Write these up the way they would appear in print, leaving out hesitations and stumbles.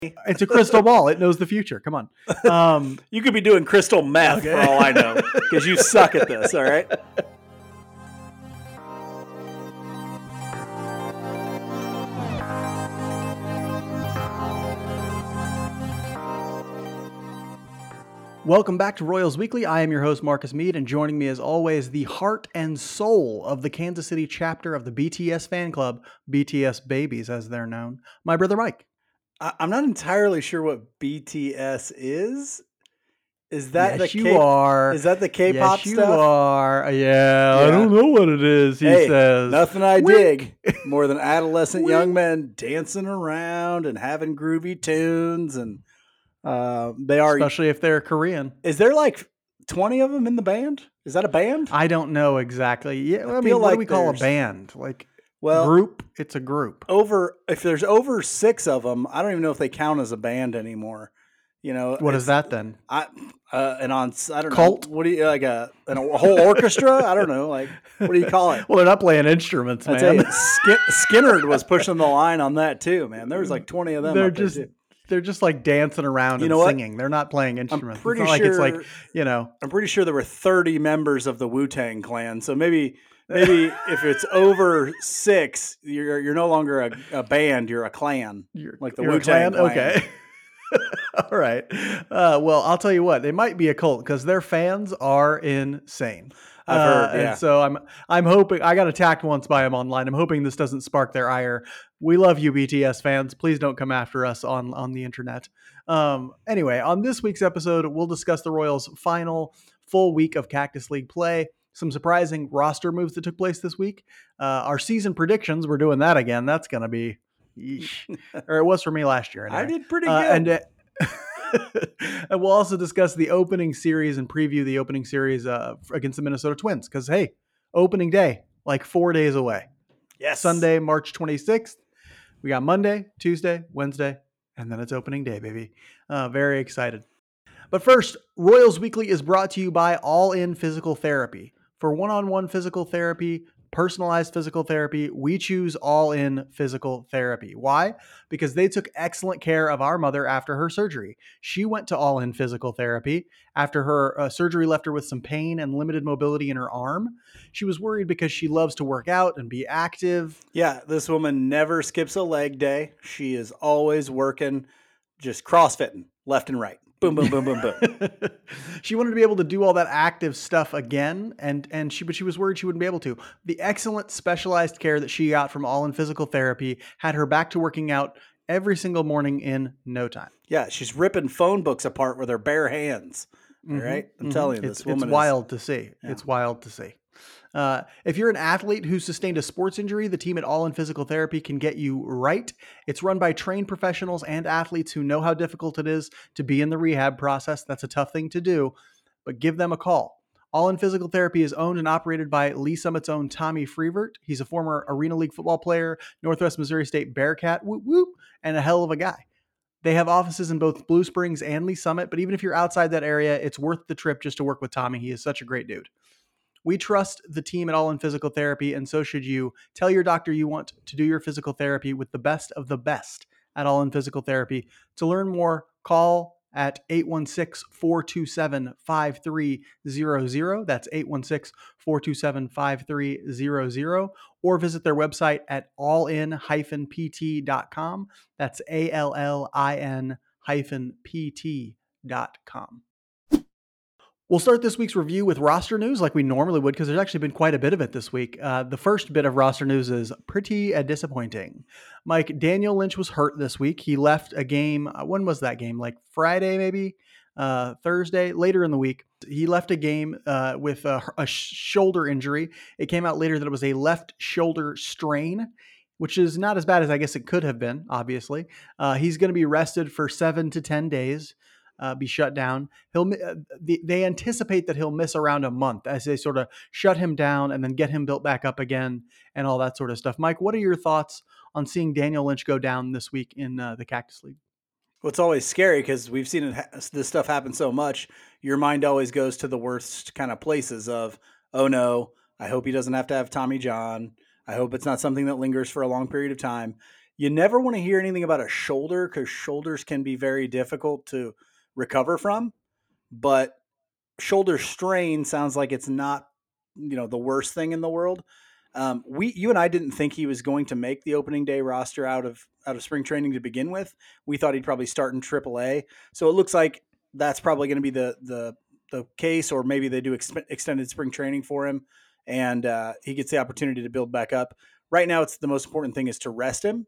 It's a crystal ball. It knows the future. Come on. You could be doing crystal meth for all I know, because you suck at this, all right? Welcome back to Royals Weekly. I am your host, Marcus Mead, and joining me as always, the heart and soul of the Kansas City chapter of the BTS fan club, BTS Babies as they're known, my brother Mike. I'm not entirely sure what BTS is. Is that Yes, the you are. Is that the K-pop yes, stuff? You are. Yeah, I don't know what it is, he says. Nothing I dig more than adolescent young men dancing around and having groovy tunes, and they are, especially if they're Korean. Is there like 20 of them in the band? Is that a band? I don't know exactly. Yeah, I mean, what do we call a band? Group? It's a group. If there's over 6 of them, I don't even know if they count as a band anymore. You know, what is that then? I don't Cult? know. What do you like a whole orchestra? I don't know. Like, what do you call it? Well, they're not playing instruments, man. I tell you, Skinner was pushing the line on that too, man. There was like 20 of them. They're just like dancing around and singing. They're not playing instruments. I'm pretty sure there were 30 members of the Wu-Tang Clan. So maybe if it's over 6, you're no longer a band. You're a clan. Like the Wu-Tang Clan. Okay. All right. Well, I'll tell you what. They might be a cult because their fans are insane. I've heard, yeah. And so I'm hoping. I got attacked once by them online. I'm hoping this doesn't spark their ire. We love you, BTS fans. Please don't come after us on the internet. Anyway, on this week's episode, we'll discuss the Royals' final full week of Cactus League play. Some surprising roster moves that took place this week. Our season predictions. We're doing that again. That's going to be. Or it was for me last year. Anyway. I did pretty good. And we'll also discuss the opening series and preview the opening series against the Minnesota Twins. Because, hey, opening day, like 4 days away. Yes. Sunday, March 26th. We got Monday, Tuesday, Wednesday, and then it's opening day, baby. Very excited. But first, Royals Weekly is brought to you by All In Physical Therapy. For one-on-one physical therapy, personalized physical therapy, we choose All In Physical Therapy. Why? Because they took excellent care of our mother after her surgery. She went to All In Physical Therapy after her surgery left her with some pain and limited mobility in her arm. She was worried because she loves to work out and be active. Yeah, this woman never skips a leg day. She is always working, just CrossFitting left and right. Boom, boom, boom, boom, boom. She wanted to be able to do all that active stuff again, but she was worried she wouldn't be able to. The excellent specialized care that she got from All In Physical Therapy had her back to working out every single morning in no time. Yeah, she's ripping phone books apart with her bare hands. All right? I'm telling you, this woman it's wild to see. Yeah. It's wild to see. If you're an athlete who sustained a sports injury, the team at All In Physical Therapy can get you right. It's run by trained professionals and athletes who know how difficult it is to be in the rehab process. That's a tough thing to do, but give them a call. All In Physical Therapy is owned and operated by Lee Summit's own Tommy Freevert. He's a former Arena League football player, Northwest Missouri State Bearcat, whoop, whoop, and a hell of a guy. They have offices in both Blue Springs and Lee Summit, but even if you're outside that area, it's worth the trip just to work with Tommy. He is such a great dude. We trust the team at All In Physical Therapy, and so should you. Tell your doctor you want to do your physical therapy with the best of the best at All In Physical Therapy. To learn more, call at 816-427-5300. That's 816-427-5300. Or visit their website at allin-pt.com. That's allin-pt.com. We'll start this week's review with roster news like we normally would because there's actually been quite a bit of it this week. The first bit of roster news is pretty disappointing. Mike, Daniel Lynch was hurt this week. He left a game. When was that game? Like Friday, maybe? Thursday, later in the week. He left a game with a shoulder injury. It came out later that it was a left shoulder strain, which is not as bad as I guess it could have been, obviously. He's going to be rested for 7 to 10 days. Be shut down. They anticipate that he'll miss around a month as they sort of shut him down and then get him built back up again and all that sort of stuff. Mike, what are your thoughts on seeing Daniel Lynch go down this week in the Cactus League? Well, it's always scary because we've seen this stuff happen so much. Your mind always goes to the worst kind of places of, oh no, I hope he doesn't have to have Tommy John. I hope it's not something that lingers for a long period of time. You never want to hear anything about a shoulder because shoulders can be very difficult to recover from. But shoulder strain sounds like it's not, the worst thing in the world. You and I didn't think he was going to make the opening day roster out of spring training to begin with. We thought he'd probably start in AAA. So it looks like that's probably going to be the case, or maybe they do extended spring training for him, and he gets the opportunity to build back up. Right now, it's the most important thing is to rest him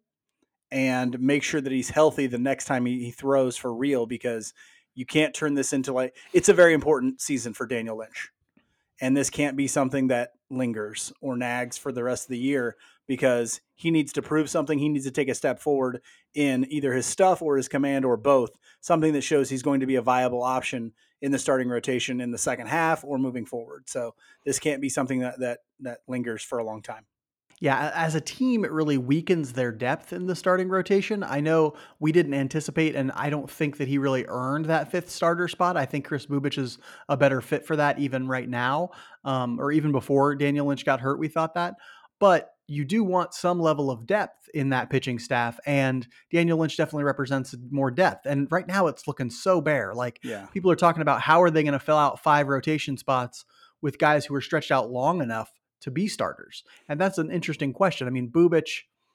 and make sure that he's healthy the next time he throws for real, because you can't turn this into it's a very important season for Daniel Lynch. And this can't be something that lingers or nags for the rest of the year, because he needs to prove something. He needs to take a step forward in either his stuff or his command or both, something that shows he's going to be a viable option in the starting rotation in the second half or moving forward. So this can't be something that lingers for a long time. Yeah, as a team, it really weakens their depth in the starting rotation. I know we didn't anticipate, and I don't think that he really earned that fifth starter spot. I think Kris Bubic is a better fit for that even right now, or even before Daniel Lynch got hurt, we thought that. But you do want some level of depth in that pitching staff, and Daniel Lynch definitely represents more depth. And right now it's looking so bare. People are talking about how are they going to fill out 5 rotation spots with guys who are stretched out long enough to be starters? And that's an interesting question. I mean, Bubic,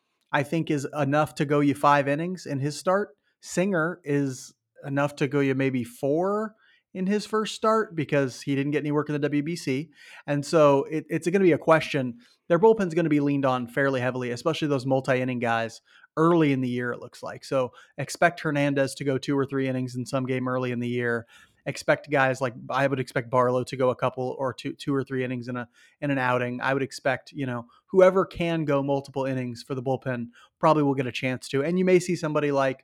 I think, is enough to go you 5 innings in his start. Singer is enough to go you maybe 4 in his first start because he didn't get any work in the WBC. And so it's going to be a question. Their bullpen's going to be leaned on fairly heavily, especially those multi-inning guys early in the year, it looks like. So expect Hernandez to go 2 or 3 innings in some game early in the year. Expect guys like, I would expect Barlow to go a couple or two or 3 innings in an outing. I would expect, whoever can go multiple innings for the bullpen probably will get a chance to. And you may see somebody like,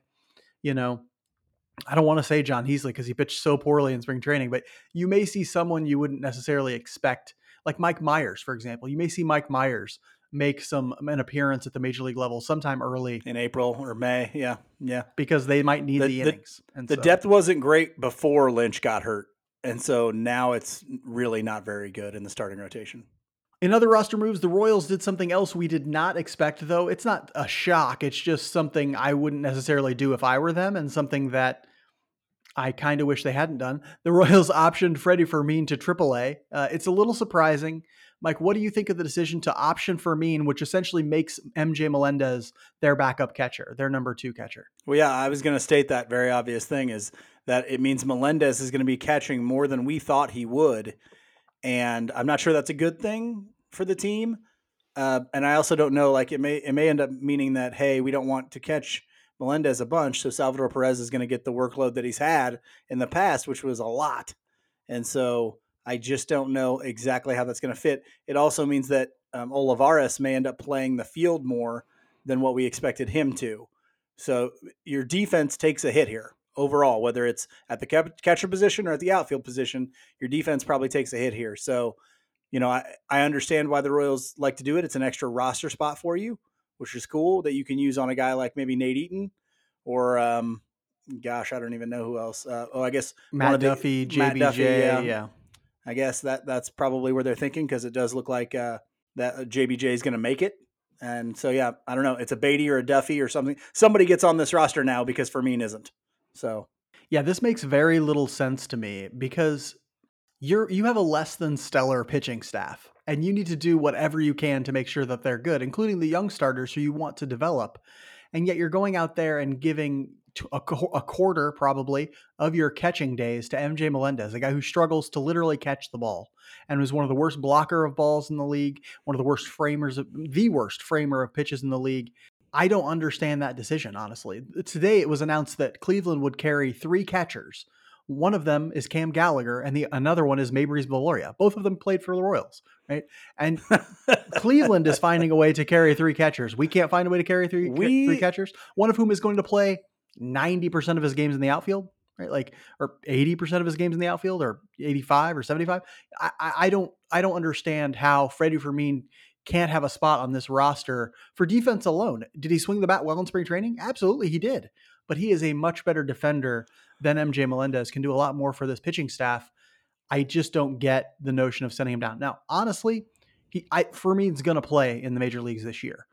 I don't want to say John Heasley because he pitched so poorly in spring training, but you may see someone you wouldn't necessarily expect, like Mike Myers, for example. You may see Mike Myers make an appearance at the major league level sometime early in April or May. Yeah. Because they might need the innings. And the depth wasn't great before Lynch got hurt. And so now it's really not very good in the starting rotation. In other roster moves, the Royals did something else we did not expect, though. It's not a shock. It's just something I wouldn't necessarily do if I were them, and something that I kind of wish they hadn't done. The Royals optioned Freddie Fermin to AAA. It's a little surprising. Mike, what do you think of the decision to option Fermin, which essentially makes MJ Melendez their backup catcher, their number 2 catcher? Well, yeah, I was going to state that very obvious thing is that it means Melendez is going to be catching more than we thought he would. And I'm not sure that's a good thing for the team. And I also don't know, it may end up meaning that, hey, we don't want to catch Melendez a bunch, so Salvador Perez is going to get the workload that he's had in the past, which was a lot. And so I just don't know exactly how that's going to fit. It also means that Olivares may end up playing the field more than what we expected him to. So your defense takes a hit here overall, whether it's at the catcher position or at the outfield position. Your defense probably takes a hit here. So, I understand why the Royals like to do it. It's an extra roster spot for you, which is cool, that you can use on a guy like maybe Nate Eaton or, I don't even know who else. I guess Matt Duffy, JBJ. Yeah. I guess that's probably where they're thinking, because it does look like that JBJ is going to make it. And so, yeah, I don't know. It's a Beatty or a Duffy or something. Somebody gets on this roster now because Fermin isn't. So, yeah, this makes very little sense to me, because you have a less than stellar pitching staff, and you need to do whatever you can to make sure that they're good, including the young starters who you want to develop. And yet you're going out there and giving a quarter probably of your catching days to MJ Melendez, a guy who struggles to literally catch the ball and was one of the worst blocker of balls in the league, the worst framer of pitches in the league. I don't understand that decision, honestly. Today it was announced that Cleveland would carry 3 catchers. One of them is Cam Gallagher, and another one is Mabrys Viloria. Both of them played for the Royals, right? And Cleveland is finding a way to carry 3 catchers. We can't find a way to carry three catchers, one of whom is going to play 90% of his games in the outfield, right? Or 80% of his games in the outfield, or 85 or 75. I don't understand how Freddie Fermin can't have a spot on this roster for defense alone. Did he swing the bat well in spring training? Absolutely, he did. But he is a much better defender than MJ Melendez, can do a lot more for this pitching staff. I just don't get the notion of sending him down. Now, honestly, Fermin's going to play in the major leagues this year.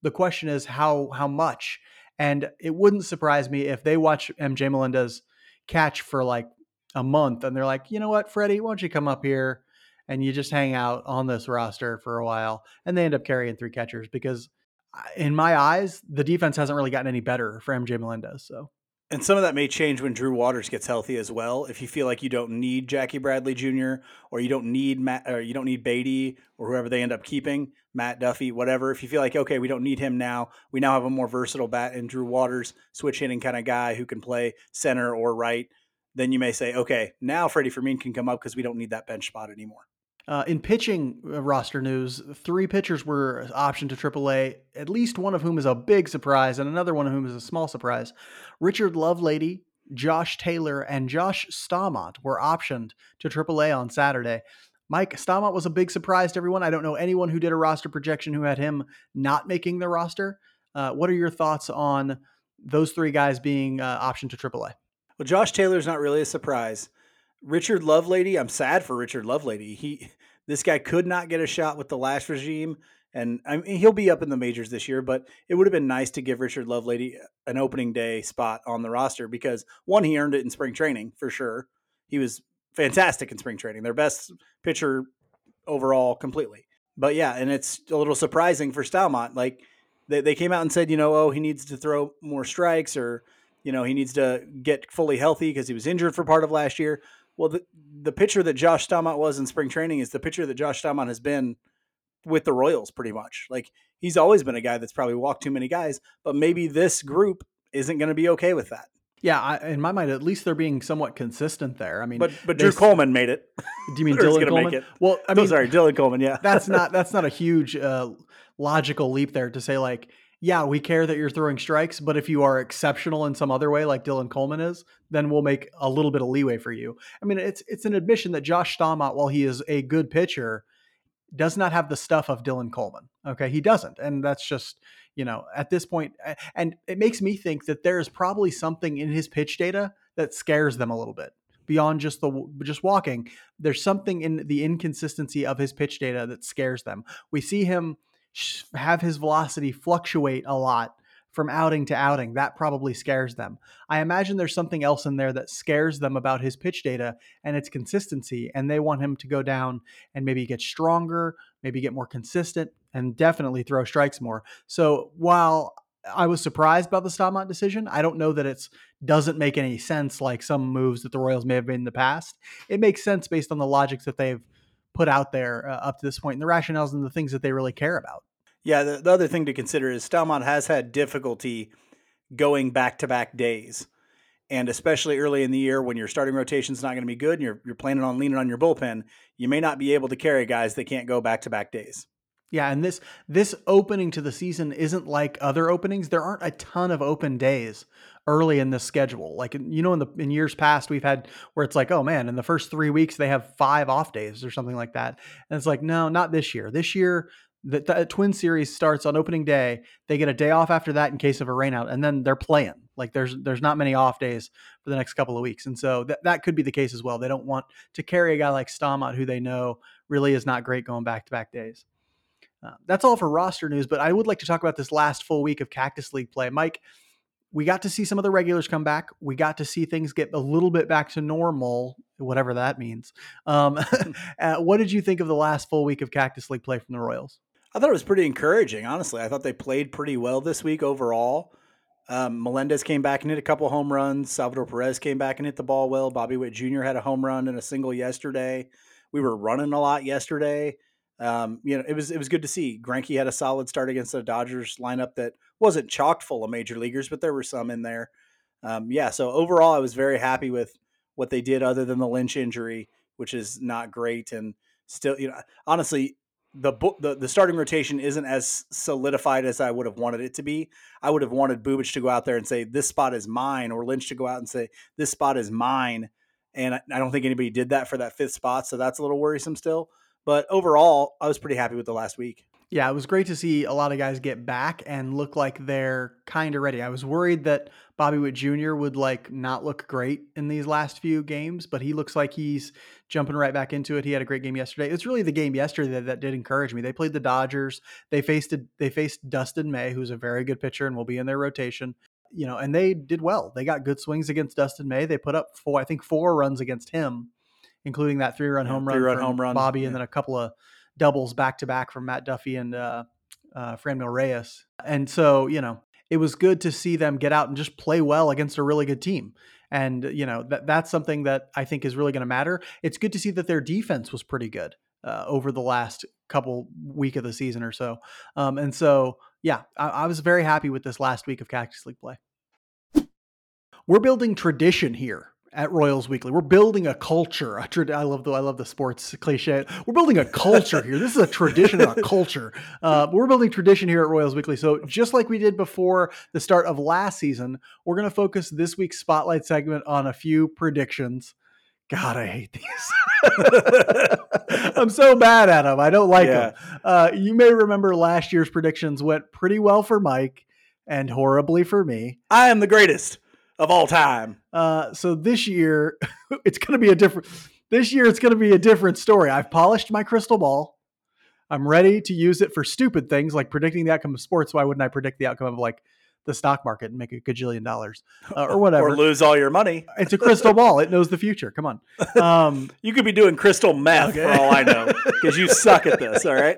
The question is how much. And it wouldn't surprise me if they watch MJ Melendez catch for like a month and they're like, you know what, Freddie, why don't you come up here and you just hang out on this roster for a while, and they end up carrying 3 catchers because in my eyes, the defense hasn't really gotten any better for MJ Melendez. So, and some of that may change when Drew Waters gets healthy as well. If you feel like you don't need Jackie Bradley Jr. or you don't need Matt, or you don't need Beatty or whoever they end up keeping, Matt Duffy, whatever. If you feel like, okay, we don't need him now, we now have a more versatile bat in Drew Waters, switch hitting kind of guy who can play center or right, then you may say, okay, now Freddie Fermin can come up because we don't need that bench spot anymore. In pitching roster news, 3 pitchers were optioned to AAA, at least one of whom is a big surprise and another one of whom is a small surprise. Richard Lovelady, Josh Taylor, and Josh Staumont were optioned to AAA on Saturday. Mike, Staumont was a big surprise to everyone. I don't know anyone who did a roster projection who had him not making the roster. What are your thoughts on those 3 guys being optioned to AAA? Well, Josh Taylor's not really a surprise. Richard Lovelady, I'm sad for Richard Lovelady. This guy could not get a shot with the last regime, and I mean, he'll be up in the majors this year, but it would have been nice to give Richard Lovelady an opening day spot on the roster because, one, he earned it in spring training for sure. He was fantastic in spring training, their best pitcher overall completely. But yeah, and it's a little surprising for Staumont. Like they came out and said, he needs to throw more strikes, or he needs to get fully healthy because he was injured for part of last year. Well, the pitcher that Josh Staumont was in spring training is the pitcher that Josh Staumont has been with the Royals pretty much. Like he's always been a guy that's probably walked too many guys, but maybe this group isn't going to be okay with that. Yeah, in my mind, at least they're being somewhat consistent there. I mean, but Drew Coleman made it. Do you mean Dylan Coleman? Make it. Well, I mean, sorry, Dylan Coleman. Yeah, that's not a huge logical leap there to say like, yeah, we care that you're throwing strikes, but if you are exceptional in some other way, like Dylan Coleman is, then we'll make a little bit of leeway for you. I mean, it's an admission that Josh Staumont, while he is a good pitcher, does not have the stuff of Dylan Coleman. Okay, he doesn't, and that's just at this point, and it makes me think that there is probably something in his pitch data that scares them a little bit beyond just walking. There's something in the inconsistency of his pitch data that scares them. We see him have his velocity fluctuate a lot from outing to outing. That probably scares them. I imagine there's something else in there that scares them about his pitch data and its consistency, and they want him to go down and maybe get stronger, maybe get more consistent, and definitely throw strikes more. So while I was surprised about the Staumont decision, I don't know that it doesn't make any sense like some moves that the Royals may have made in the past. It makes sense based on the logics that they've put out there up to this point, and the rationales and the things that they really care about. Yeah, the other thing to consider is Staumont has had difficulty going back-to-back days. And especially early in the year when your starting rotation is not going to be good and you're planning on leaning on your bullpen, you may not be able to carry guys that can't go back-to-back days. Yeah, and this opening to the season isn't like other openings. There aren't a ton of open days early in the schedule. Like in years past, we've had where it's like, oh man, in the first 3 weeks they have 5 off days or something like that. And it's like, no, not this year. This year, the Twin Series starts on opening day. They get a day off after that in case of a rainout, and then they're playing. Like there's not many off days for the next couple of weeks, and so that could be the case as well. They don't want to carry a guy like Staumont, who they know really is not great going back-to-back days. That's all for roster news, but I would like to talk about this last full week of Cactus League play. Mike, we got to see some of the regulars come back. We got to see things get a little bit back to normal, whatever that means. What did you think of the last full week of Cactus League play from the Royals? I thought it was pretty encouraging, honestly. I thought they played pretty well this week overall. Melendez came back and hit a couple home runs. Salvador Perez came back and hit the ball well. Bobby Witt Jr. had a home run and a single yesterday. We were running a lot yesterday. It was good to see. Greinke had a solid start against the Dodgers lineup that wasn't chocked full of major leaguers, but there were some in there. So overall, I was very happy with what they did other than the Lynch injury, which is not great. And still, honestly, the starting rotation isn't as solidified as I would have wanted it to be. I would have wanted Bubic to go out there and say, this spot is mine, or Lynch to go out and say, this spot is mine. And I don't think anybody did that for that 5th spot. So that's a little worrisome still. But overall, I was pretty happy with the last week. Yeah, it was great to see a lot of guys get back and look like they're kind of ready. I was worried that Bobby Witt Jr. would like not look great in these last few games, but he looks like he's jumping right back into it. He had a great game yesterday. It's really the game yesterday that did encourage me. They played the Dodgers. They faced Dustin May, who's a very good pitcher and will be in their rotation. And they did well. They got good swings against Dustin May. They put up four runs against him, including that 3-run home run from Bobby, and then a couple of doubles back to back from Matt Duffy and Franmil Reyes. And so, it was good to see them get out and just play well against a really good team. And, that's something that I think is really going to matter. It's good to see that their defense was pretty good over the last couple week of the season or so. And so, yeah, I was very happy with this last week of Cactus League play. We're building tradition here at Royals Weekly. We're building a culture. I love the sports cliche. We're building a culture here. This is a tradition and a culture. We're building tradition here at Royals Weekly. So just like we did before the start of last season, we're going to focus this week's spotlight segment on a few predictions. God, I hate these. I'm so bad at them. I don't like them. You may remember last year's predictions went pretty well for Mike and horribly for me. I am the greatest of all time. So this year, it's going to be a different story. I've polished my crystal ball. I'm ready to use it for stupid things like predicting the outcome of sports. Why wouldn't I predict the outcome of like the stock market and make a gajillion dollars or whatever? Or lose all your money. It's a crystal ball. It knows the future. Come on. You could be doing crystal meth for all I know because you suck at this. All right.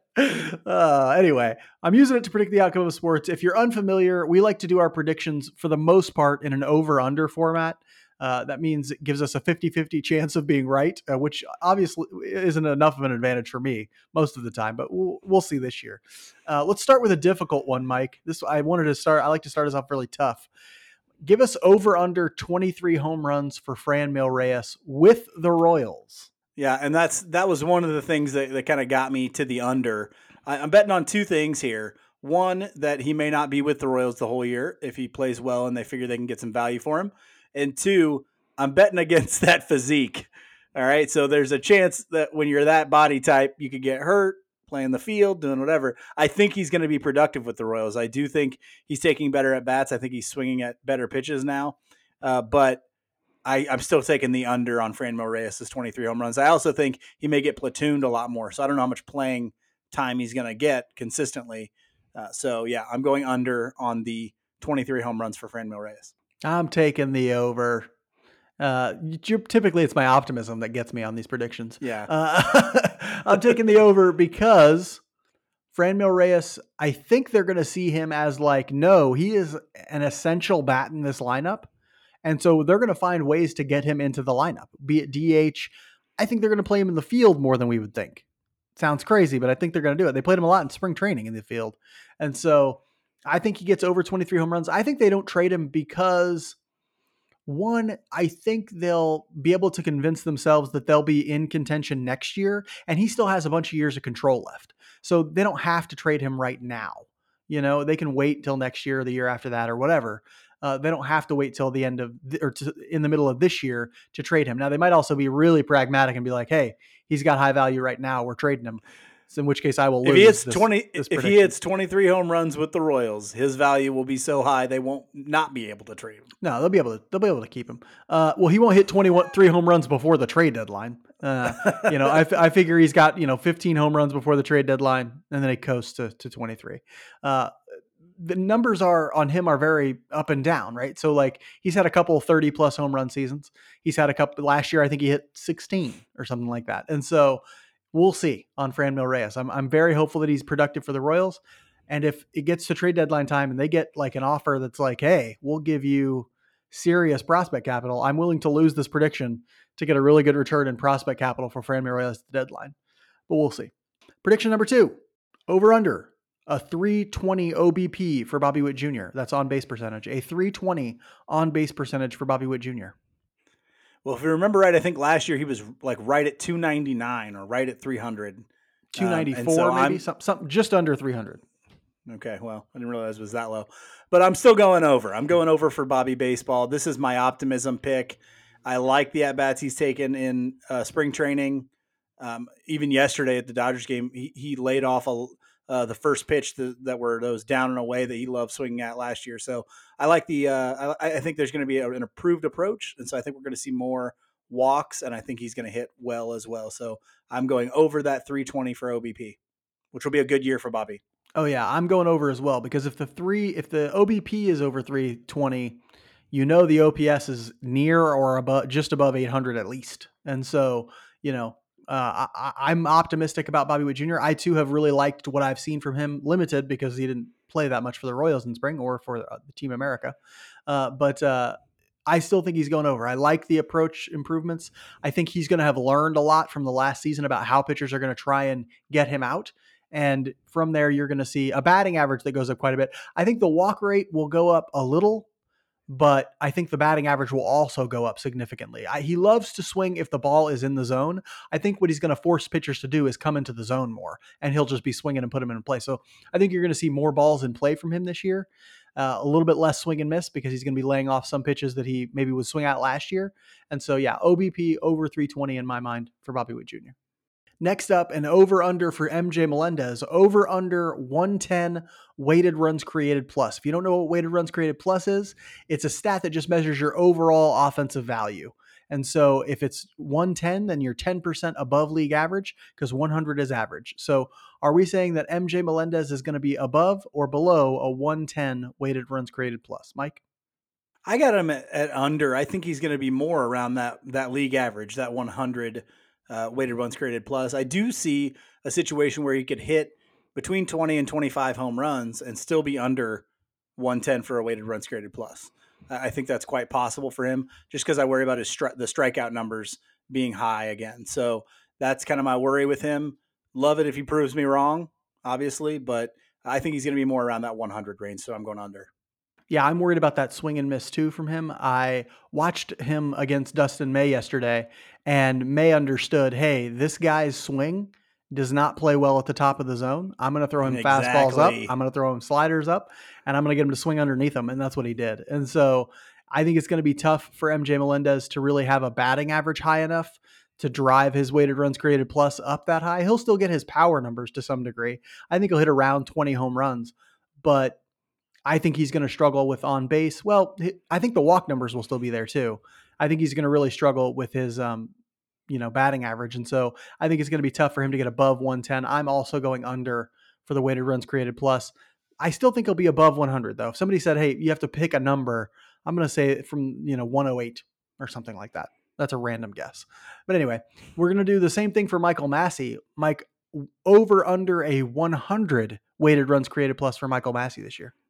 Anyway, I'm using it to predict the outcome of sports. If you're unfamiliar, we like to do our predictions for the most part in an over-under format. That means it gives us a 50-50 chance of being right, which obviously isn't enough of an advantage for me most of the time, but we'll see this year. Let's start with a difficult one, Mike. I like to start us off really tough. Give us over-under 23 home runs for Franmil Reyes with the Royals. Yeah, and that was one of the things that kind of got me to the under. I'm betting on two things here. One, that he may not be with the Royals the whole year if he plays well and they figure they can get some value for him. And two, I'm betting against that physique. All right, so there's a chance that when you're that body type, you could get hurt, playing the field, doing whatever. I think he's going to be productive with the Royals. I do think he's taking better at bats. I think he's swinging at better pitches now. But I'm still taking the under on Franmil Reyes' 23 home runs. I also think he may get platooned a lot more. So I don't know how much playing time he's going to get consistently. So, yeah, I'm going under on the 23 home runs for Franmil Reyes. I'm taking the over. Typically, it's my optimism that gets me on these predictions. Yeah. I'm taking the over because Franmil Reyes, I think they're going to see him as he is an essential bat in this lineup. And so they're going to find ways to get him into the lineup, be it DH. I think they're going to play him in the field more than we would think. Sounds crazy, but I think they're going to do it. They played him a lot in spring training in the field. And so I think he gets over 23 home runs. I think they don't trade him because, one, I think they'll be able to convince themselves that they'll be in contention next year, and he still has a bunch of years of control left. So they don't have to trade him right now. They can wait till next year or the year after that or whatever. They don't have to wait till the end of in the middle of this year to trade him. Now, they might also be really pragmatic and be like, hey, he's got high value right now. We're trading him. So in which case I will lose. If he hits 23 home runs with the Royals, his value will be so high they won't not be able to trade him. No, they'll be able to keep him. Well, he won't hit 3 home runs before the trade deadline. I figure he's got 15 home runs before the trade deadline, and then he coasts to 23. The numbers on him are very up and down, right? So he's had a couple 30 plus home run seasons. He's had a couple last year. I think he hit 16 or something like that. And so we'll see on Franmil Reyes. I'm very hopeful that he's productive for the Royals. And if it gets to trade deadline time and they get an offer that's hey, we'll give you serious prospect capital, I'm willing to lose this prediction to get a really good return in prospect capital for Franmil Reyes at the deadline. But we'll see. Prediction number 2, over under. A 320 OBP for Bobby Witt Jr. That's on base percentage. A 320 on base percentage for Bobby Witt Jr. Well, if you remember right, I think last year he was right at 299 or right at 300. 294 maybe? Something just under 300. Okay, well, I didn't realize it was that low. But I'm still going over. I'm going over for Bobby Baseball. This is my optimism pick. I like the at-bats he's taken in spring training. Even yesterday at the Dodgers game, he laid off the first pitch that were those down and away that he loved swinging at last year. So I like I think there's going to be an improved approach. And so I think we're going to see more walks, and I think he's going to hit well as well. So I'm going over that 320 for OBP, which will be a good year for Bobby. Oh yeah, I'm going over as well, because if the OBP is over 320, the OPS is near or above, just above 800 at least. And so, I'm optimistic about Bobby Witt Jr. I too have really liked what I've seen from him, limited because he didn't play that much for the Royals in spring or for the Team America. But I still think he's going over. I like the approach improvements. I think he's going to have learned a lot from the last season about how pitchers are going to try and get him out. And from there, you're going to see a batting average that goes up quite a bit. I think the walk rate will go up a little, but I think the batting average will also go up significantly. He loves to swing if the ball is in the zone. I think what he's going to force pitchers to do is come into the zone more, and he'll just be swinging and put them in play. So I think you're going to see more balls in play from him this year. A little bit less swing and miss because he's going to be laying off some pitches that he maybe would swing out last year. And so, yeah, OBP over 320 in my mind for Bobby Witt Jr. Next up, an over-under for MJ Melendez. Over-under 110 weighted runs created plus. If you don't know what weighted runs created plus is, it's a stat that just measures your overall offensive value. And so if it's 110, then you're 10% above league average, because 100 is average. So are we saying that MJ Melendez is going to be above or below a 110 weighted runs created plus? Mike? I got him at under. I think he's going to be more around that league average, that 100 weighted runs created plus. I do see a situation where he could hit between 20 and 25 home runs and still be under 110 for a weighted runs created plus. I think that's quite possible for him, just because I worry about the strikeout numbers being high again. So that's kind of my worry with him. Love it if he proves me wrong, obviously, but I think he's going to be more around that 100 range. So I'm going under. Yeah, I'm worried about that swing and miss too from him. I watched him against Dustin May yesterday, and May understood, hey, this guy's swing does not play well at the top of the zone. I'm going to throw him fastballs up. I'm going to throw him sliders up, and I'm going to get him to swing underneath them. And that's what he did. And so I think it's going to be tough for MJ Melendez to really have a batting average high enough to drive his weighted runs created plus up that high. He'll still get his power numbers to some degree. I think he'll hit around 20 home runs, but I think he's going to struggle with on base. Well, I think the walk numbers will still be there too. I think he's going to really struggle with his, batting average. And so I think it's going to be tough for him to get above 110. I'm also going under for the weighted runs created plus. I still think he'll be above 100 though. If somebody said, hey, you have to pick a number, I'm going to say from, 108 or something like that. That's a random guess. But anyway, we're going to do the same thing for Michael Massey. Mike, over under a 100 weighted runs created plus for Michael Massey this year.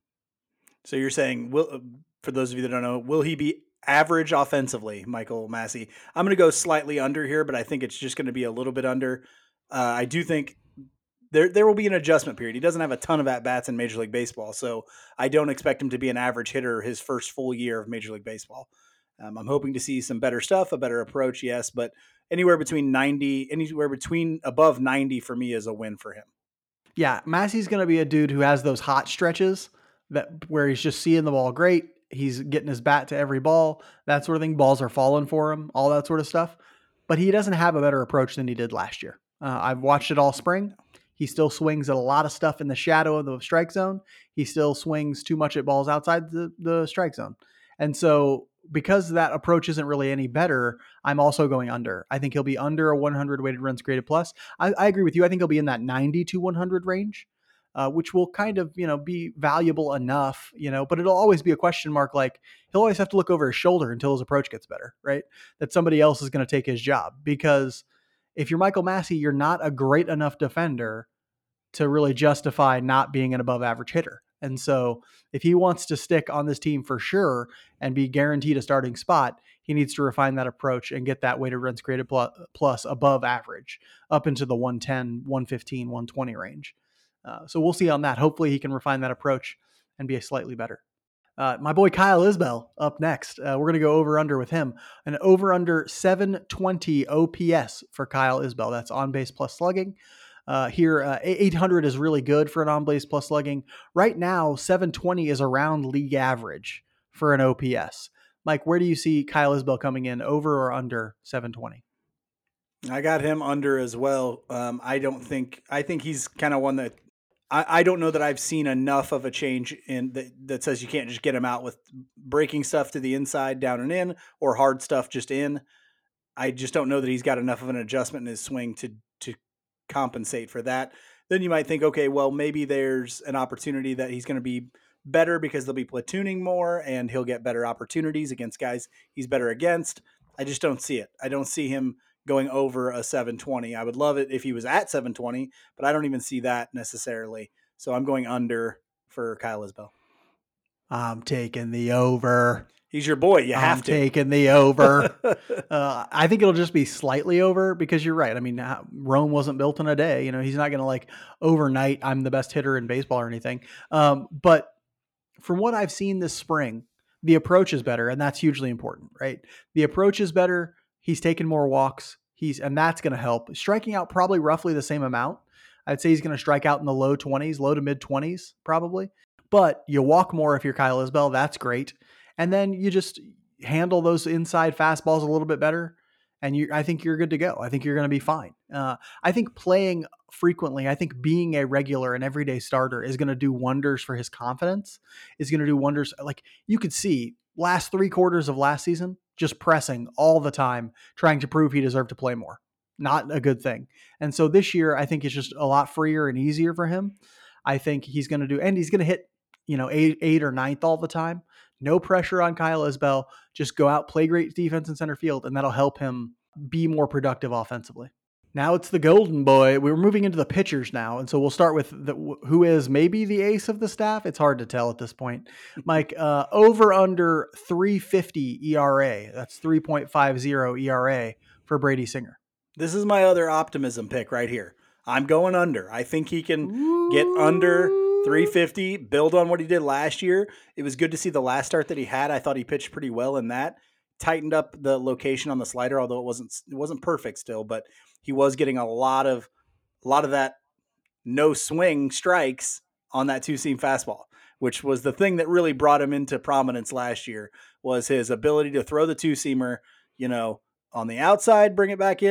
So you're saying, for those of you that don't know, will he be average offensively, Michael Massey? I'm going to go slightly under here, but I think it's just going to be a little bit under. I do think there will be an adjustment period. He doesn't have a ton of at-bats in Major League Baseball, so I don't expect him to be an average hitter his first full year of Major League Baseball. I'm hoping to see some better stuff, a better approach, yes, but anywhere between above 90 for me is a win for him. Yeah, Massey's going to be a dude who has those hot stretches where he's just seeing the ball great. He's getting his bat to every ball, that sort of thing. Balls are falling for him, all that sort of stuff. But he doesn't have a better approach than he did last year. I've watched it all spring. He still swings at a lot of stuff in the shadow of the strike zone. He still swings too much at balls outside the strike zone. And so because that approach isn't really any better, I'm also going under. I think he'll be under a 100 weighted runs created plus. I agree with you. I think he'll be in that 90 to 100 range. Which will kind of, be valuable enough, but it'll always be a question mark. Like he'll always have to look over his shoulder until his approach gets better, right? That somebody else is going to take his job, because if you're Michael Massey, you're not a great enough defender to really justify not being an above average hitter. And so if he wants to stick on this team for sure and be guaranteed a starting spot, he needs to refine that approach and get that weighted runs created plus above average up into the 110, 115, 120 range. So we'll see on that. Hopefully he can refine that approach and be slightly better. My boy Kyle Isbell up next. We're going to go over under with him. An over under 720 OPS for Kyle Isbell. That's on base plus slugging. Here, 800 is really good for an on base plus slugging. Right now, 720 is around league average for an OPS. Mike, where do you see Kyle Isbell coming in, over or under 720? I got him under as well. I think he's kind of one that I don't know that I've seen enough of a change in that says you can't just get him out with breaking stuff to the inside, down and in, or hard stuff just in. I just don't know that he's got enough of an adjustment in his swing to compensate for that. Then you might think, okay, well, maybe there's an opportunity that he's going to be better because they'll be platooning more and he'll get better opportunities against guys he's better against. I just don't see it. I don't see him going over a 720. I would love it if he was at 720, but I don't even see that necessarily. So I'm going under for Kyle Isbell. I'm taking the over. He's your boy. You have to. I'm taking the over. I think it'll just be slightly over because you're right. I mean, Rome wasn't built in a day. He's not going to like overnight, I'm the best hitter in baseball or anything. But from what I've seen this spring, the approach is better, and that's hugely important, right? The approach is better. He's taken more walks. And that's going to help. Striking out probably roughly the same amount. I'd say he's going to strike out in the low 20s, low to mid 20s, probably. But you walk more if you're Kyle Isbell. That's great. And then you just handle those inside fastballs a little bit better. And I think you're good to go. I think you're going to be fine. I think playing frequently, I think being a regular and everyday starter is going to do wonders for his confidence, is going to do wonders. Like you could see last 3 quarters of last season, just pressing all the time, trying to prove he deserved to play more. Not a good thing. And so this year, I think it's just a lot freer and easier for him. I think he's going to do, and he's going to hit, 8 or 9th all the time. No pressure on Kyle Isbell. Just go out, play great defense in center field, and that'll help him be more productive offensively. Now it's the golden boy. We're moving into the pitchers now. And so we'll start with who is maybe the ace of the staff. It's hard to tell at this point. Mike, over under 3.50 ERA. That's 3.50 ERA for Brady Singer. This is my other optimism pick right here. I'm going under. I think he can get under 350, build on what he did last year. It was good to see the last start that he had. I thought he pitched pretty well in that. Tightened up the location on the slider, although it wasn't perfect still, but he was getting a lot of that no swing strikes on that 2-seam fastball, which was the thing that really brought him into prominence last year, was his ability to throw the 2-seamer, on the outside, bring it back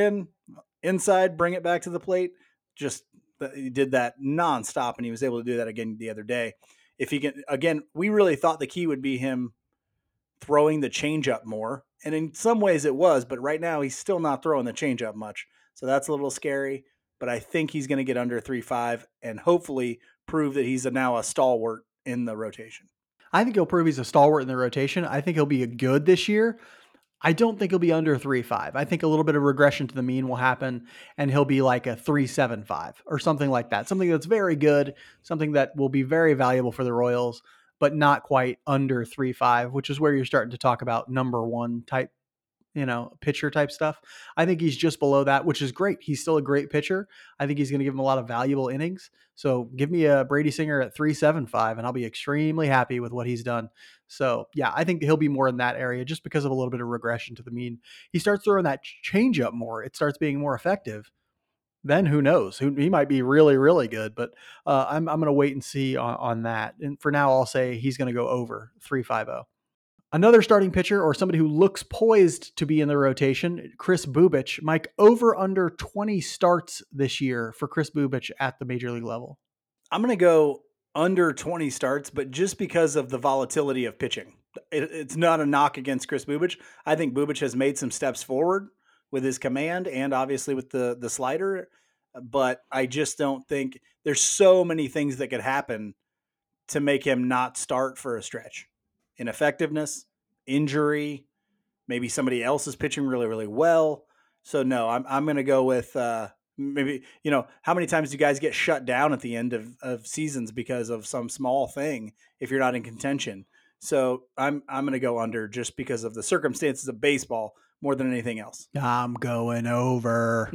inside, bring it back to the plate. Just he did that nonstop, and he was able to do that again the other day. If he can, again, we really thought the key would be him throwing the changeup more. And in some ways it was, but right now he's still not throwing the changeup much. So that's a little scary, but I think he's going to get under 3.5 and hopefully prove that he's now a stalwart in the rotation. I think he'll prove he's a stalwart in the rotation. I think he'll be good this year. I don't think he'll be under 3.5. I think a little bit of regression to the mean will happen, and he'll be like a 3.75 or something like that. Something that's very good, something that will be very valuable for the Royals, but not quite under 3.5, which is where you're starting to talk about number one type, pitcher type stuff. I think he's just below that, which is great. He's still a great pitcher. I think he's going to give him a lot of valuable innings. So give me a Brady Singer at 3.75 and I'll be extremely happy with what he's done. So yeah, I think he'll be more in that area just because of a little bit of regression to the mean. He starts throwing that changeup more. It starts being more effective. Then who knows? He might be really, really good, but I'm going to wait and see on that. And for now, I'll say he's going to go over 3.50. Another starting pitcher, or somebody who looks poised to be in the rotation, Kris Bubic. Mike, over under 20 starts this year for Kris Bubic at the major league level. I'm going to go under 20 starts, but just because of the volatility of pitching. It's not a knock against Kris Bubic. I think Bubic has made some steps forward with his command and obviously with the slider, but I just don't think there's so many things that could happen to make him not start for a stretch. Ineffectiveness, injury, maybe somebody else is pitching really, really well. So no, I'm going to go with maybe, how many times do you guys get shut down at the end of seasons because of some small thing if you're not in contention? So I'm going to go under just because of the circumstances of baseball more than anything else. I'm going over.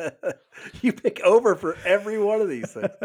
You pick over for every one of these things.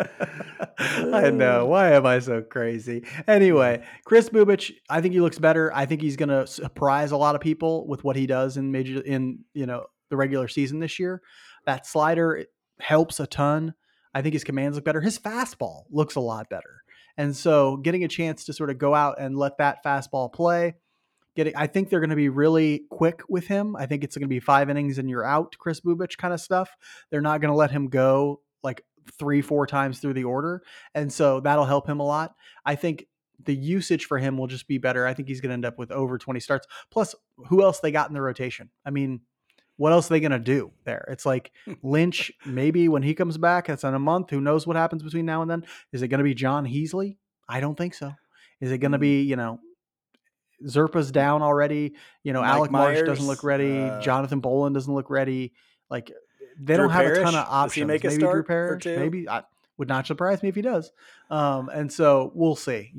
I know. Why am I so crazy? Anyway, Kris Bubic, I think he looks better. I think he's going to surprise a lot of people with what he does in the regular season this year. That slider helps a ton. I think his commands look better. His fastball looks a lot better. And so getting a chance to sort of go out and let that fastball play, I think they're going to be really quick with him. I think it's going to be 5 innings and you're out, Kris Bubic kind of stuff. They're not going to let him go like 3-4 times through the order. And so that'll help him a lot. I think the usage for him will just be better. I think he's going to end up with over 20 starts. Plus, who else they got in the rotation? I mean, what else are they going to do there? It's like Lynch, maybe when he comes back, that's in a month. Who knows what happens between now and then? Is it going to be John Heasley? I don't think so. Is it going to be, Zerpa's down already? Alec Marsh doesn't look ready. Jonathan Bolin doesn't look ready. Like, they don't have a ton of options. Does he make a maybe start Drew Parrish, or two? maybe. Would not surprise me if he does. And so we'll see,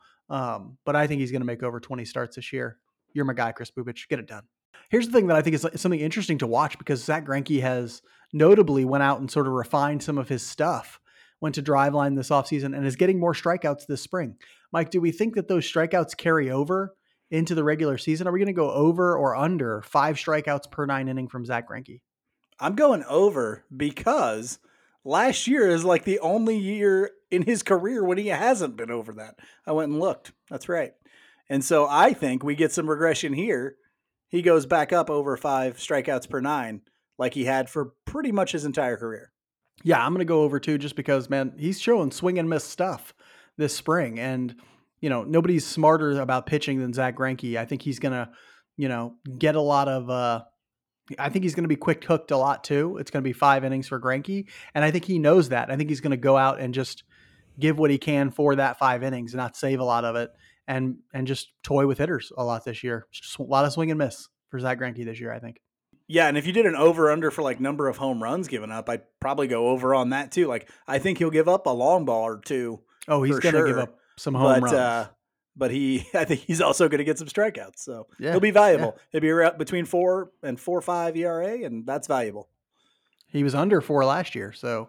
but I think he's going to make over 20 starts this year. You're my guy, Kris Bubic. Get it done. Here's the thing that I think is something interesting to watch, because Zach Greinke has notably went out and sort of refined some of his stuff, went to Driveline this offseason, and is getting more strikeouts this spring. Mike, do we think that those strikeouts carry over into the regular season? Are we going to go over or under 5 strikeouts per 9 inning from Zach Greinke? I'm going over, because last year is like the only year in his career when he hasn't been over that. I went and looked. That's right. And so I think we get some regression here. He goes back up over 5 strikeouts per 9 like he had for pretty much his entire career. Yeah, I'm going to go over too, just because, man, he's showing swing and miss stuff this spring. And, nobody's smarter about pitching than Zach Greinke. I think he's going to, get a lot of, I think he's going to be quick hooked a lot too. It's going to be 5 innings for Greinke. And I think he knows that. I think he's going to go out and just give what he can for that 5 innings and not save a lot of it, and just toy with hitters a lot this year. Just a lot of swing and miss for Zach Greinke this year, I think. Yeah, and if you did an over-under for like number of home runs given up, I'd probably go over on that too. Like, I think he'll give up a long ball or two. Oh, he's going to give up some home runs. But I think he's also going to get some strikeouts. So he'll be valuable. He'll be between 4 and 4.5 ERA, and that's valuable. He was under 4 last year. So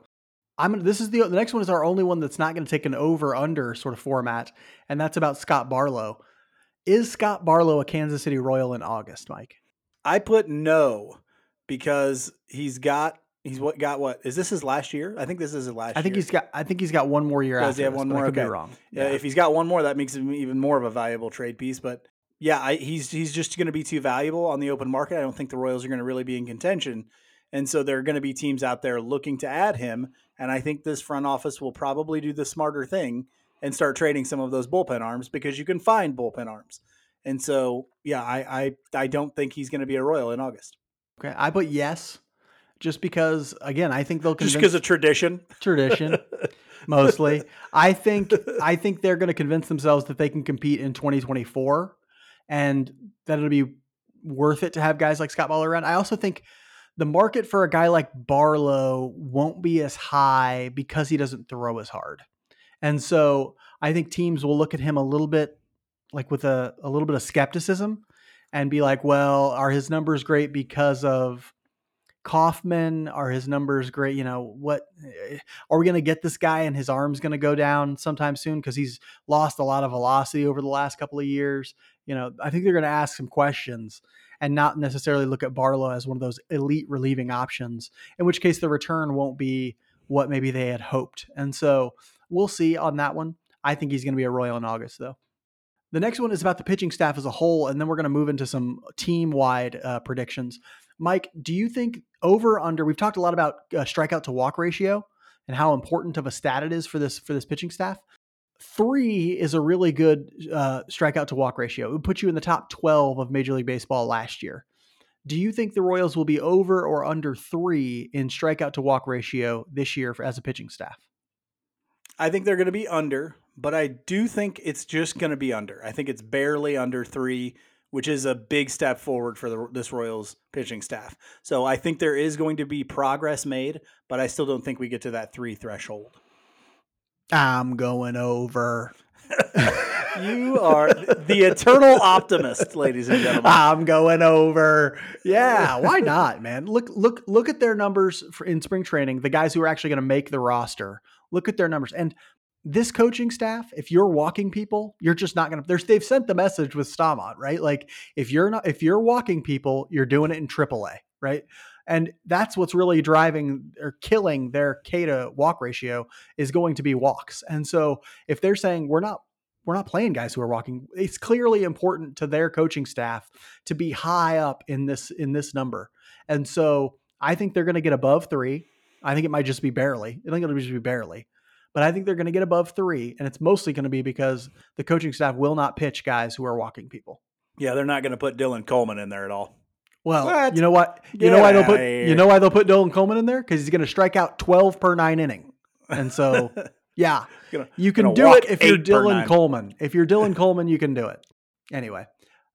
the next one is our only one that's not going to take an over-under sort of format, and that's about Scott Barlow. Is Scott Barlow a Kansas City Royal in August, Mike? I put no, because he's got what? Is this his last year? I think this is his last year. I think he's got one more year after. Does he have one more? I could be wrong. Yeah, if he's got one more, that makes him even more of a valuable trade piece. But yeah, he's just going to be too valuable on the open market. I don't think the Royals are going to really be in contention. And so there are going to be teams out there looking to add him. And I think this front office will probably do the smarter thing and start trading some of those bullpen arms, because you can find bullpen arms. And so, yeah, I don't think he's going to be a Royal in August. Okay, I put yes, just because, again, I think they'll convince. Just because of tradition. Tradition, mostly. I think they're going to convince themselves that they can compete in 2024, and that it'll be worth it to have guys like Scott Barlow around. I also think the market for a guy like Barlow won't be as high because he doesn't throw as hard. And so I think teams will look at him a little bit like with a little bit of skepticism and be like, well, are his numbers great because of Kauffman? Are his numbers great? What are we going to get this guy and his arm's going to go down sometime soon because he's lost a lot of velocity over the last couple of years? I think they're going to ask some questions and not necessarily look at Barlow as one of those elite relieving options, in which case the return won't be what maybe they had hoped. And so we'll see on that one. I think he's going to be a Royal in August, though. The next one is about the pitching staff as a whole, and then we're going to move into some team-wide predictions. Mike, do you think over or under? We've talked a lot about strikeout to walk ratio and how important of a stat it is for this pitching staff. 3 is a really good strikeout to walk ratio. It would put you in the top 12 of Major League Baseball last year. Do you think the Royals will be over or under 3 in strikeout to walk ratio this year as a pitching staff? I think they're going to be under, but I do think it's just going to be under. I think it's barely under 3, which is a big step forward for this Royals pitching staff. So I think there is going to be progress made, but I still don't think we get to that 3 threshold. I'm going over. You are the eternal optimist, ladies and gentlemen. I'm going over. Yeah, why not, man? Look at their numbers in spring training. The guys who are actually going to make the roster. Look at their numbers. And this coaching staff, if you're walking people, you're just not going to. They've sent the message with Staumont, right? Like if you're walking people, you're doing it in AAA, right? And that's what's really driving or killing their K to walk ratio is going to be walks. And so if they're saying we're not playing guys who are walking, it's clearly important to their coaching staff to be high up in this number. And so I think they're going to get above 3. I think it might just be barely. I think it'll just be barely. But I think they're going to get above 3, and it's mostly going to be because the coaching staff will not pitch guys who are walking people. Yeah, they're not going to put Dylan Coleman in there at all. Well, what? You know what? You know why they'll put Dylan Coleman in there? Because he's going to strike out 12 per 9 inning. And so, yeah, you can do it if you're Dylan Coleman. If you're Dylan Coleman, you can do it. Anyway,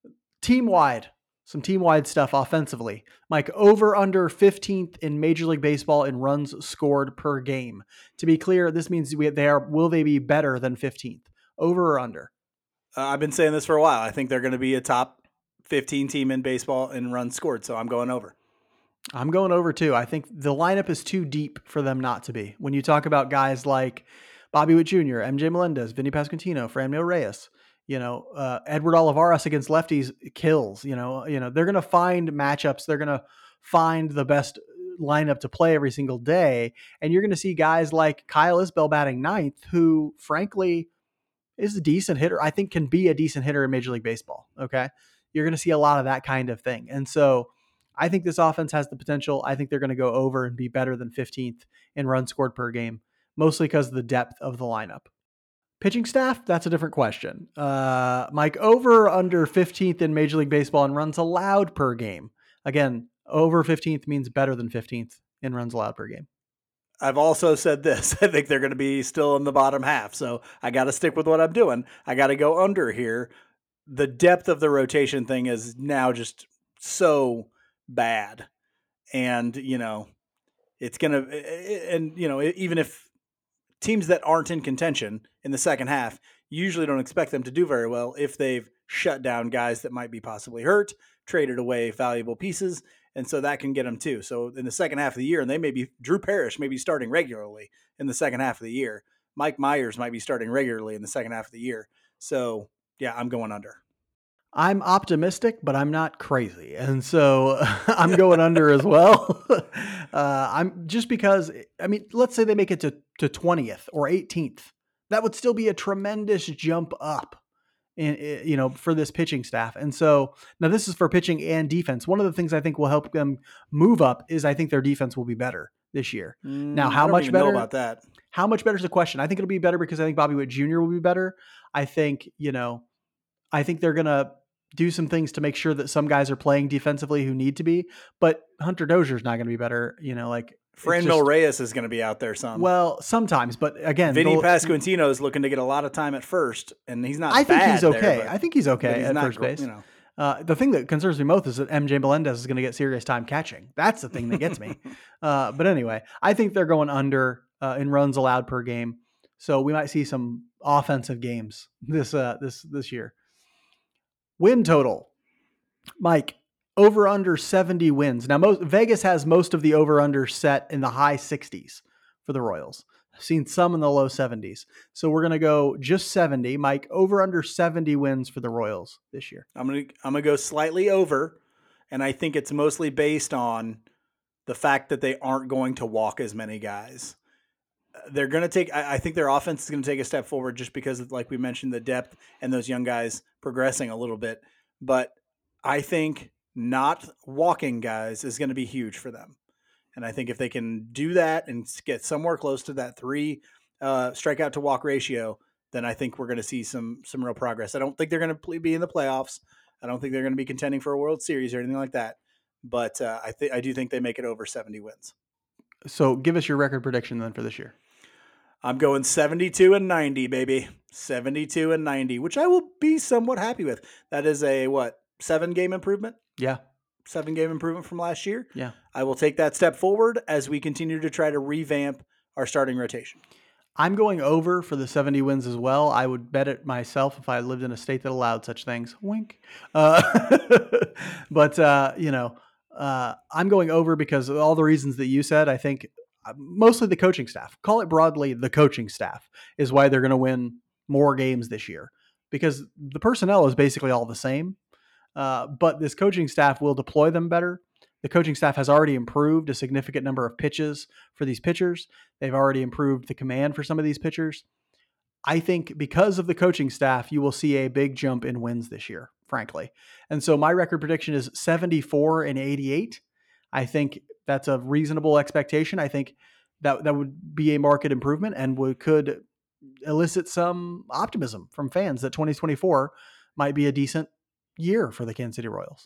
some team-wide stuff offensively. Mike, over under 15th in Major League Baseball in runs scored per game. To be clear, this means will they be better than 15th? Over or under? I've been saying this for a while. I think they're going to be a top 15 team in baseball in runs scored, so I'm going over. I'm going over too. I think the lineup is too deep for them not to be. When you talk about guys like Bobby Witt Jr., MJ Melendez, Vinny Pasquantino, Franmil Reyes, Edward Olivares against lefties kills. They're going to find matchups. They're going to find the best lineup to play every single day. And you're going to see guys like Kyle Isbell batting 9th, who frankly is a decent hitter. I think can be a decent hitter in Major League Baseball. Okay. You're going to see a lot of that kind of thing. And so I think this offense has the potential. I think they're going to go over and be better than 15th in runs scored per game, mostly because of the depth of the lineup. Pitching staff, that's a different question. Mike, over under 15th in Major League Baseball in runs allowed per game. Again, over 15th means better than 15th in runs allowed per game. I've also said this. I think they're going to be still in the bottom half. So I got to stick with what I'm doing. I got to go under here. The depth of the rotation thing is now just so bad. And, it's going to, and, even if teams that aren't in contention in the second half, you usually don't expect them to do very well if they've shut down guys that might be possibly hurt, traded away valuable pieces. And so that can get them too. So in the second half of the year, and Drew Parrish may be starting regularly in the second half of the year. Mike Myers might be starting regularly in the second half of the year. So yeah, I'm going under. I'm optimistic, but I'm not crazy. And so I'm going under as well. I'm just because, let's say they make it to 20th or 18th. That would still be a tremendous jump up for this pitching staff. And so now this is for pitching and defense. One of the things I think will help them move up is I think their defense will be better this year. Now, how much better? Know about that? How much better is the question. I think it'll be better because I think Bobby Witt Jr. will be better. I think they're going to do some things to make sure that some guys are playing defensively who need to be, but Hunter Dozier is not going to be better. Franmil Reyes is going to be out there some. Well, sometimes, but again, Vinny Pasquantino is looking to get a lot of time at first, and he's not. I think he's okay. There, I think he's okay at first base. The thing that concerns me most is that MJ Melendez is going to get serious time catching. That's the thing that gets me. But anyway, I think they're going under in runs allowed per game, so we might see some offensive games this year. Win total, Mike, over under 70 wins. Now, Vegas has most of the over under set in the high 60s for the Royals. I've seen some in the low 70s. So we're going to go just 70. Mike, over under 70 wins for the Royals this year. I'm going to go slightly over, and I think it's mostly based on the fact that they aren't going to walk as many guys. They're going to take, I think their offense is going to take a step forward just because of, like we mentioned, the depth and those young guys progressing a little bit. But I think not walking guys is going to be huge for them. And I think if they can do that and get somewhere close to that 3 strikeout to walk ratio, then I think we're going to see some real progress. I don't think they're going to be in the playoffs. I don't think they're going to be contending for a World Series or anything like that. But I do think they make it over 70 wins. So give us your record prediction then for this year. I'm going 72-90, baby. 72-90, which I will be somewhat happy with. That is a 7-game improvement? Yeah. 7-game improvement from last year. Yeah. I will take that step forward as we continue to try to revamp our starting rotation. I'm going over for the 70 wins as well. I would bet it myself if I lived in a state that allowed such things. Wink. But I'm going over because of all the reasons that you said. I think mostly the coaching staff, call it broadly, the coaching staff is why they're going to win more games this year, because the personnel is basically all the same. But this coaching staff will deploy them better. The coaching staff has already improved a significant number of pitches for these pitchers. They've already improved the command for some of these pitchers. I think because of the coaching staff, you will see a big jump in wins this year, frankly. And so my record prediction is 74-88. I think that's a reasonable expectation. I think that would be a market improvement and could elicit some optimism from fans that 2024 might be a decent year for the Kansas City Royals.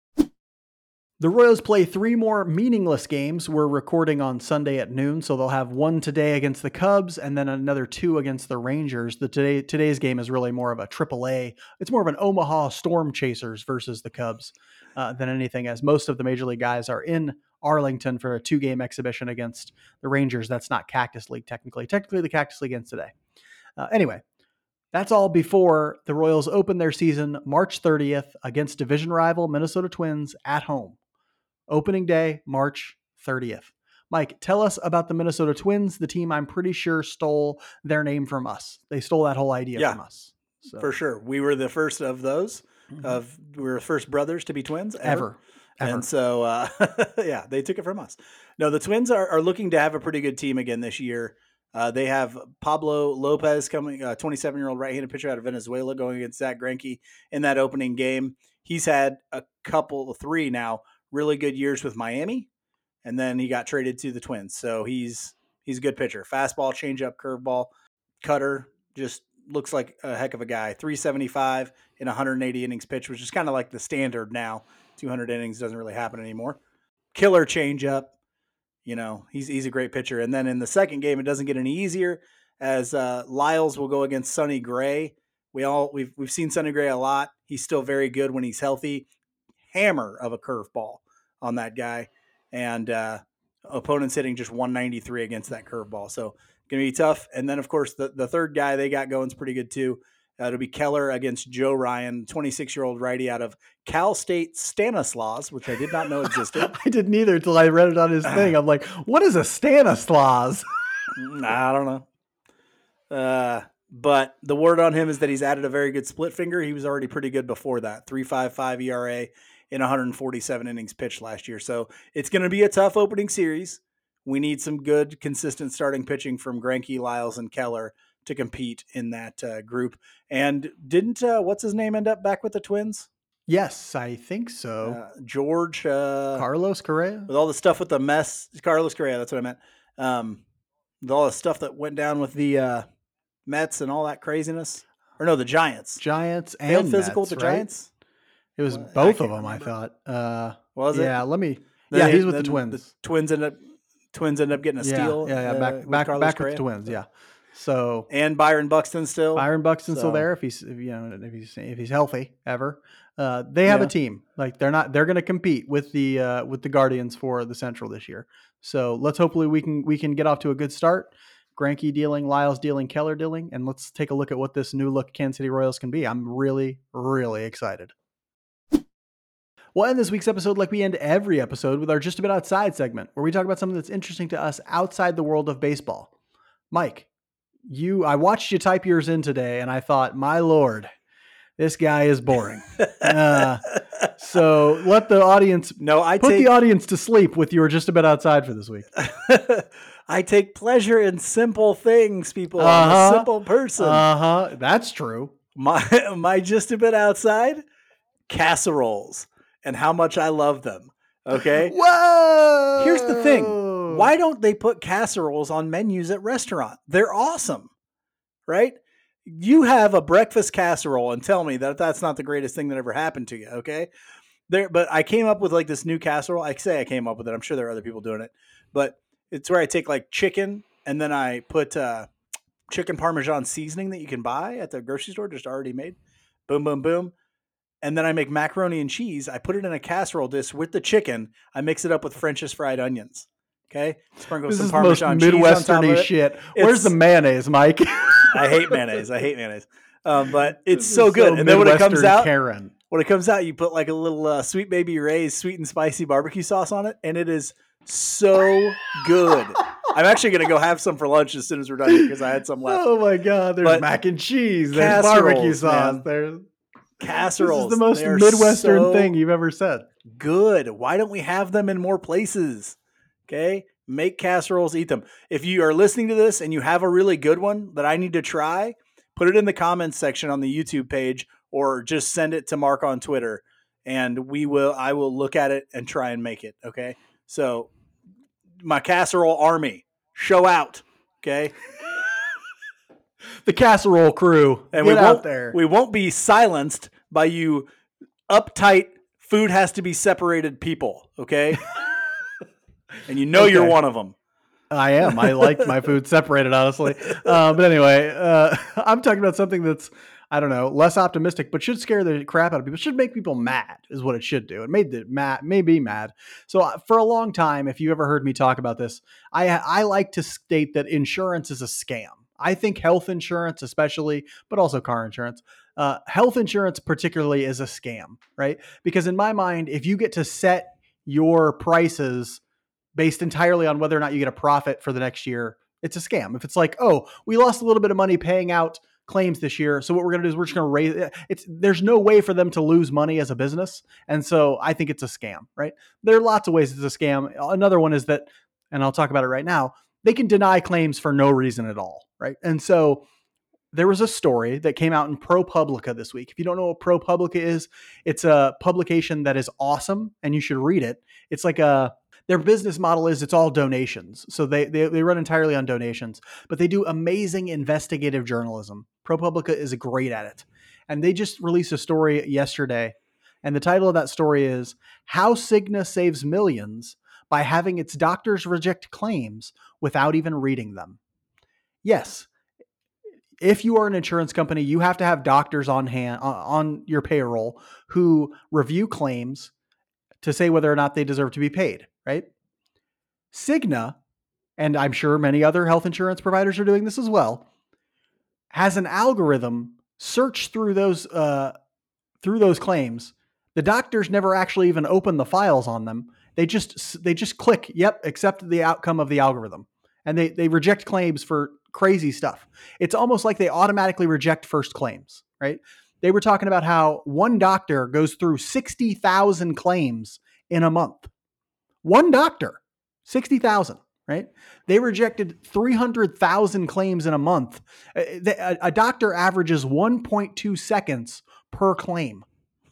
The Royals play 3 more meaningless games. We're recording on Sunday at noon, so they'll have one today against the Cubs and then another 2 against the Rangers. Today's game is really more of a AAA. It's more of an Omaha Storm Chasers versus the Cubs than anything, as most of the Major League guys are in Arlington for a 2-game exhibition against the Rangers. That's not Cactus League, technically. Technically, the Cactus League ends today. Anyway, that's all before the Royals open their season March 30th against division rival Minnesota Twins at home. Opening day, March 30th. Mike, tell us about the Minnesota Twins, the team I'm pretty sure stole their name from us. They stole that whole idea from us. So. For sure. We were the first of those. We were the first brothers to be twins ever. And so, they took it from us. No, the Twins are looking to have a pretty good team again this year. They have Pablo Lopez coming, a 27-year-old right-handed pitcher out of Venezuela, going against Zach Greinke in that opening game. He's had a couple, 3 now, really good years with Miami, and then he got traded to the Twins. So he's a good pitcher. Fastball, changeup, curveball, cutter, just looks like a heck of a guy. 375 in 180 innings pitched, which is kind of like the standard now. 200 innings doesn't really happen anymore. Killer changeup. He's a great pitcher. And then in the second game, it doesn't get any easier, as Lyles will go against Sonny Gray. We've seen Sonny Gray a lot. He's still very good when he's healthy. Hammer of a curveball on that guy, and opponents hitting just 193 against that curveball. So going to be tough. And then, of course, the third guy they got going is pretty good too. It'll be Keller against Joe Ryan, 26-year-old righty out of Cal State Stanislaus, which I did not know existed. I didn't either until I read it on his thing. I'm like, what is a Stanislaus? I don't know. But the word on him is that he's added a very good split finger. He was already pretty good before that. 3.55 ERA in 147 innings pitched last year. So it's going to be a tough opening series. We need some good, consistent starting pitching from Greinke, Lyles, and Keller to compete in that group. And didn't, what's his name, end up back with the Twins? Yes, I think so. George. Carlos Correa? With all the stuff with the mess. Carlos Correa, that's what I meant. With all the stuff that went down with the Mets and all that craziness. Or no, the Giants. Giants and failed physical Mets, with the right? Giants? It was both of them, I thought. Was it? Yeah, he's with the Twins. The Twins end up getting a steal. Yeah, back with the Twins. Yeah. So and Byron Buxton still. Still there if he's healthy ever. They have a team. Like they're going to compete with the Guardians for the Central this year. So let's hopefully we can get off to a good start. Greinke dealing, Lyles dealing, Keller dealing, and let's take a look at what this new look Kansas City Royals can be. I'm really, really excited. We'll end this week's episode like we end every episode with our Just a Bit Outside segment, where we talk about something that's interesting to us outside the world of baseball. Mike, I watched you type yours in today, and I thought, my Lord, this guy is boring. So let the audience put the audience to sleep with your Just a Bit Outside for this week. I take pleasure in simple things, people. I'm a simple person. That's true. My Just a Bit Outside, casseroles. And how much I love them. Okay? Whoa! Here's the thing. Why don't they put casseroles on menus at restaurants? They're awesome. Right? You have a breakfast casserole and tell me that that's not the greatest thing that ever happened to you. Okay? But I came up with like this new casserole. I say I came up with it. I'm sure there are other people doing it. But it's where I take like chicken and then I put chicken Parmesan seasoning that you can buy at the grocery store, just already made. Boom, boom, boom. And then I make macaroni and cheese. I put it in a casserole dish with the chicken. I mix it up with French's fried onions. Okay? Sprinkle some Parmesan cheese on top of it. Shit. Where's the mayonnaise, Mike? I hate mayonnaise. But it's so good. And then when it comes out, you put like a little Sweet Baby Ray's sweet and spicy barbecue sauce on it. And it is so good. I'm actually going to go have some for lunch as soon as we're done here because I had some left. Oh my God. There's mac and cheese. There's barbecue sauce. There's casseroles. This is the most Midwestern thing you've ever said. Good. Why don't we have them in more places? Okay. Make casseroles, eat them. If you are listening to this and you have a really good one that I need to try, put it in the comments section on the YouTube page or just send it to Mark on Twitter and I will look at it and try and make it. Okay. So my casserole army, show out. Okay. The casserole crew. And get out there. We won't be silenced by you uptight, food has to be separated people. Okay. And you're one of them. I am. I like my food separated, honestly. But anyway, I'm talking about something that's, I don't know, less optimistic, but should scare the crap out of people. Should make people mad is what it should do. It may be mad. So for a long time, if you ever heard me talk about this, I like to state that insurance is a scam. I think health insurance, especially, but also car insurance, health insurance particularly is a scam, right? Because in my mind, if you get to set your prices based entirely on whether or not you get a profit for the next year, it's a scam. If it's like, oh, we lost a little bit of money paying out claims this year, so what we're going to do is we're just going to raise it. There's no way for them to lose money as a business. And so I think it's a scam, right? There are lots of ways it's a scam. Another one is that, and I'll talk about it right now, they can deny claims for no reason at all, right? And so there was a story that came out in ProPublica this week. If you don't know what ProPublica is, it's a publication that is awesome and you should read it. It's like their business model is it's all donations. So they run entirely on donations, but they do amazing investigative journalism. ProPublica is great at it. And they just released a story yesterday. And the title of that story is How Cigna Saves Millions by Having Its Doctors Reject Claims Without Even Reading Them. Yes. If you are an insurance company, you have to have doctors on hand on your payroll who review claims to say whether or not they deserve to be paid, right? Cigna, and I'm sure many other health insurance providers are doing this as well, has an algorithm search through those claims. The doctors never actually even open the files on them. They just click, yep, accept the outcome of the algorithm. And they reject claims for crazy stuff. It's almost like they automatically reject first claims, right? They were talking about how one doctor goes through 60,000 claims in a month. One doctor, 60,000, right? They rejected 300,000 claims in a month. A doctor averages 1.2 seconds per claim.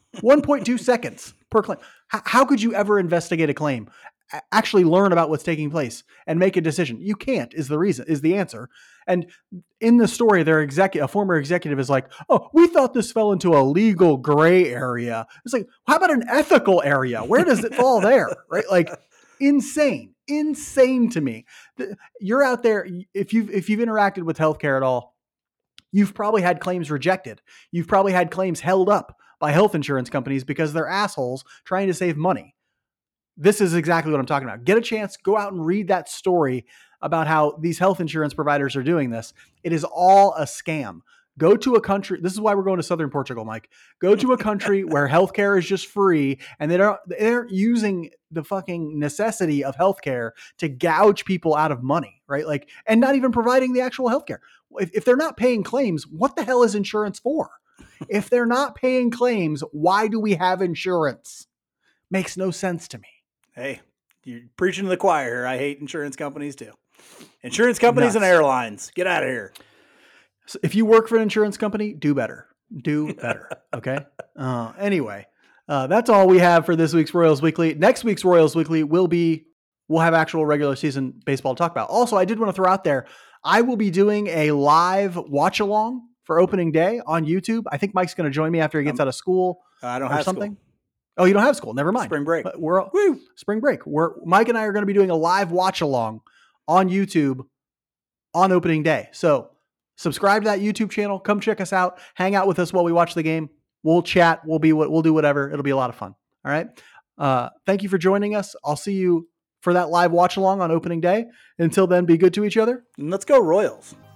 1.2 seconds per claim. How could you ever investigate a claim? Actually learn about what's taking place and make a decision? You can't is the answer. And in the story, a former executive is like, oh, we thought this fell into a legal gray area. It's like, how about an ethical area? Where does it fall there? Right? Like insane to me. You're out there. If you've interacted with healthcare at all, you've probably had claims rejected. You've probably had claims held up by health insurance companies because they're assholes trying to save money. This is exactly what I'm talking about. Get a chance, go out and read that story about how these health insurance providers are doing this. It is all a scam. Go to a country. This is why we're going to southern Portugal, Mike. Go to a country where healthcare is just free and they're using the fucking necessity of healthcare to gouge people out of money, right? Like, and not even providing the actual healthcare. If they're not paying claims, what the hell is insurance for? If they're not paying claims, why do we have insurance? Makes no sense to me. Hey, you're preaching to the choir here. I hate insurance companies too. Insurance companies and airlines. Get out of here. So if you work for an insurance company, do better. Do better. Okay. Anyway, that's all we have for this week's Royals Weekly. Next week's Royals Weekly we'll have actual regular season baseball to talk about. Also, I did want to throw out there, I will be doing a live watch along for opening day on YouTube. I think Mike's going to join me after he gets out of school. I don't have something. School. Oh, you don't have school. Never mind. Spring break. Spring break. Mike and I are going to be doing a live watch along on YouTube on opening day. So subscribe to that YouTube channel. Come check us out. Hang out with us while we watch the game. We'll chat. We'll do whatever. It'll be a lot of fun. All right. Thank you for joining us. I'll see you for that live watch along on opening day. Until then, be good to each other. And let's go Royals.